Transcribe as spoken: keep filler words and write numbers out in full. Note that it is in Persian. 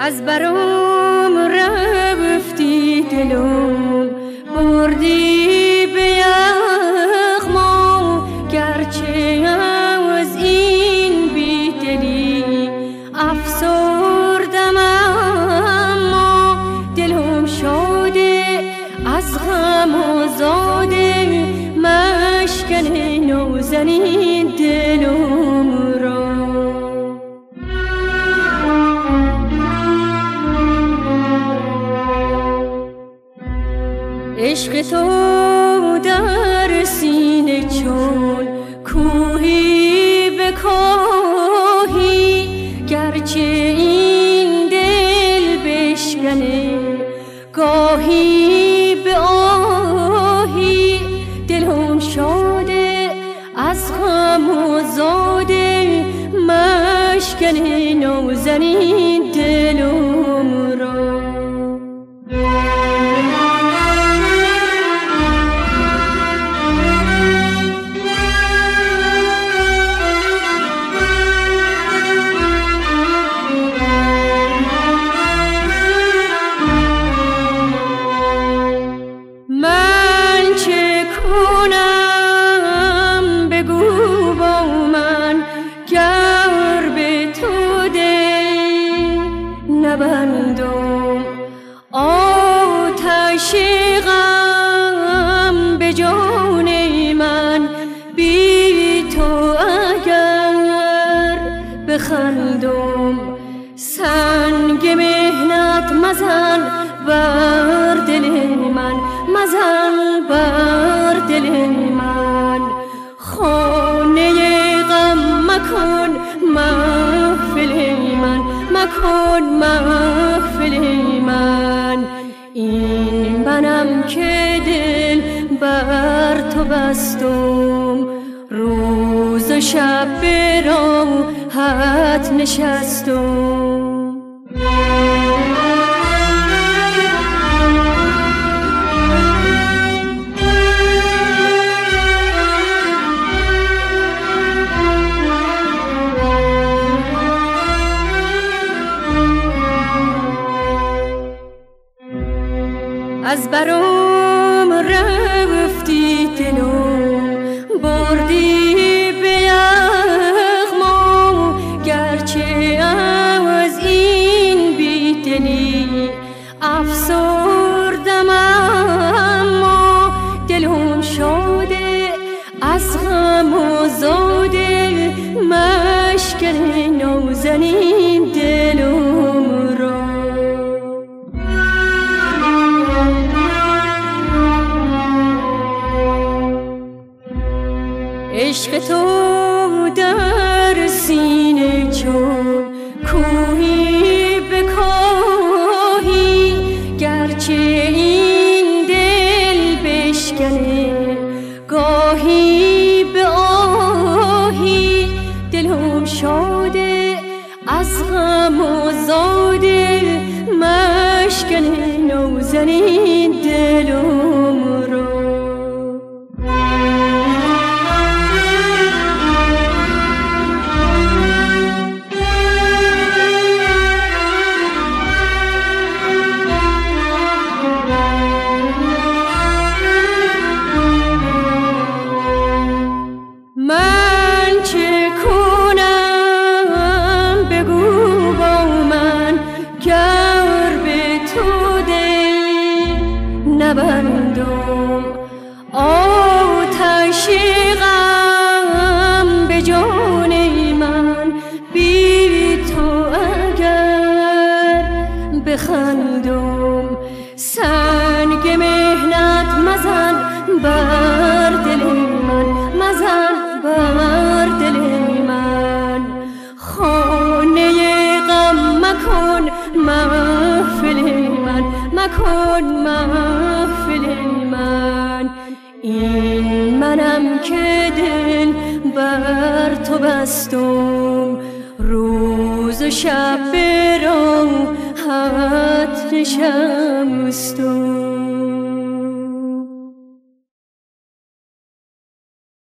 از برام رفتی دلم بردی به یغما گرچه از این بی دلی افسردم اما دلم شاده از غم آزاده مشکن نازنین دلم را عشق تو در سینه چون کوهی به کاهی گرچه این دل بشکنه گاهی به آهی دلم شاده از غم آزاده مشکن نازنین دلم را نبندم آتش غم به جان من بی تو اگر بخندم سنگ مهنت مزن بر دل من مزن بر دل من خانه غم مکن محفل من مکن محفل من این منم که دل بر تو بستم روز و شب به راحت نشستم از برام رفتی دلم بردی به یغما گرچه از این بی دلی افسردم اما دلم شاده از غم آزاده مشکن نازنین دلم را عشق تو در سینه چون کوهی به کاهی گرچه این دل بشکنه گاهی به آهی دلم شاده از غم آزاده مشکن نازنین دلم را من چه کنم بگو با من گر به تو دل نبندم آتش غم به جان من بی تو اگر بخندم سنگ مهنت مزن بر دل من مزن بر دل من خانه غم مکن محفل من مکن محفل من این منم که دل بر تو بستم روز و شب به راحت نشستم